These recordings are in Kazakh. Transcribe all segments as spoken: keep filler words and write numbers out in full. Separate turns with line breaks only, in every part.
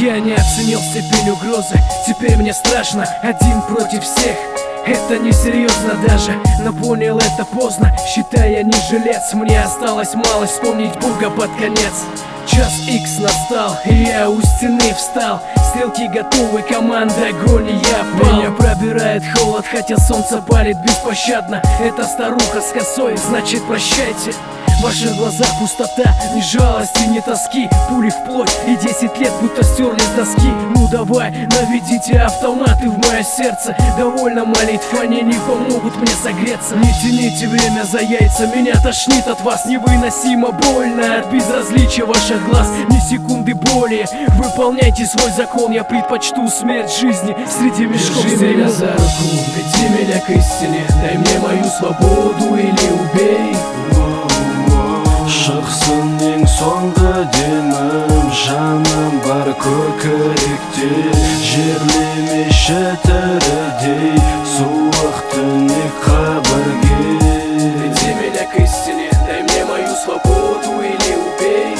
Я не оценил степень угрозы, теперь мне страшно. Один против всех, это несерьезно даже. Но понял это поздно, считай, я не жилец. Мне осталось малость вспомнить Бога под конец. Час икс настал, и я у стены встал. Стрелки готовы, команда огонь, и я пал. Меня пробирает холод, хотя солнце палит беспощадно. Эта старуха с косой, значит прощайте. В ваших глазах пустота, ни жалости, ни тоски. Пули в плоть и десять лет будто стерли с доски. Ну давай, наведите автоматы в мое сердце. Довольно молитв, они не помогут мне согреться. Не тяните время за яйца, меня тошнит от вас. Невыносимо больно от безразличия ваших глаз. Ни секунды боли, выполняйте свой закон. Я предпочту смерть жизни среди мешков. Держи меня за руку, веди меня к истине. Дай мне мою свободу или убей.
Шықсын ең соңғы демім, жаным бар көкіректе. Жерлемеші тірідей, суық түнек қабірге.
Веди меня к истине, дай мне мою свободу или убей.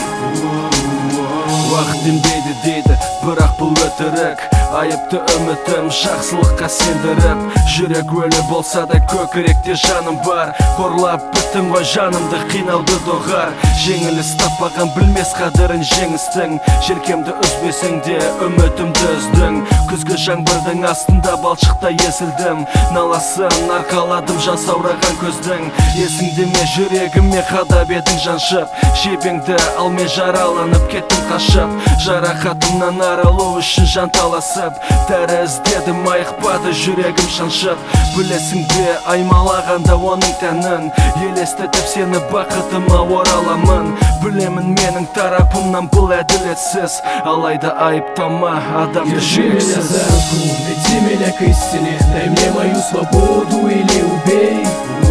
Уақыт емдейді дейді, бірақ бұл өтірік. Айыпты үмітім жақсылыққа сендіріп. Жүрек өлі болса да көкіректе жаным бар. Қорлап біттің ғой жанымды, қинауды доғар. Жеңіліс таппаған білмес қадірін жеңістің. Желкемді үзбесің де үмітімді үздің. Күзгі жаңбырдың астында балшықта езілдім. Наласын арқаладым жан саураған көздің. Есіңде ме жүрегіме қадап едің жаншып. Жебеңді ал мен жараланып кеттім қашып. Жарақатымнан арылу үшін жан таласып. Тәріздедім айықпады жүрегім шаншып. Білесің бе аймалағанда оның тәнін. Елестетіп сені бақытыма ораламын. Білемін менің тарапымнан бұл әділетсіз, алайда айыптама адамды жүрексіз.
Держи меня за руку, веди меня к истине. Дай мне мою свободу или убей.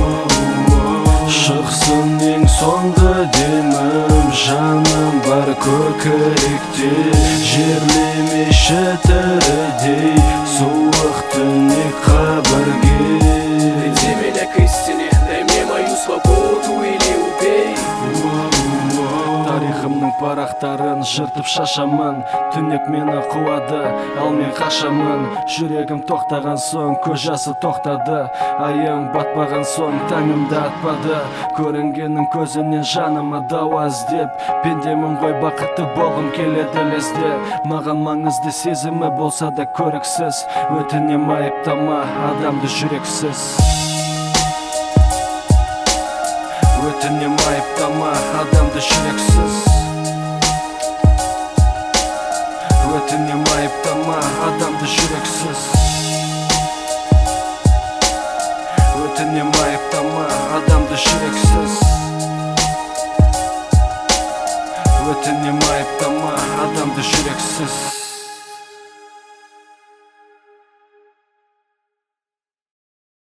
Шықсын ең соңғы демім, жаным бар көкіректе. Жерлемеші тірідей, суық түнек қабірге.
Веди меня к истине, дай мне мою свободу или убей.
Тарихымның парақтарын жыртып шашамын. Түнек мені қуады, ал мен қашамын. Жүрегім тоқтаған соң көз жасы тоқтады. Айым батпаған соң таңымды атпады. Көрінгеннің көзінен жаныма дауа іздеп. Пендемін ғой бақытты болғым келеді лезде. Маған маңызды сезімі болса да көріксіз. Өтінем айыптама адамды жүрексіз. Өтінем айыптама адамды жүрексіз. Өтінем айыптама адамды жүрексіз. Өтінем айыптама адамды жүрексіз. Өтінем айыптама адамды жүрексіз.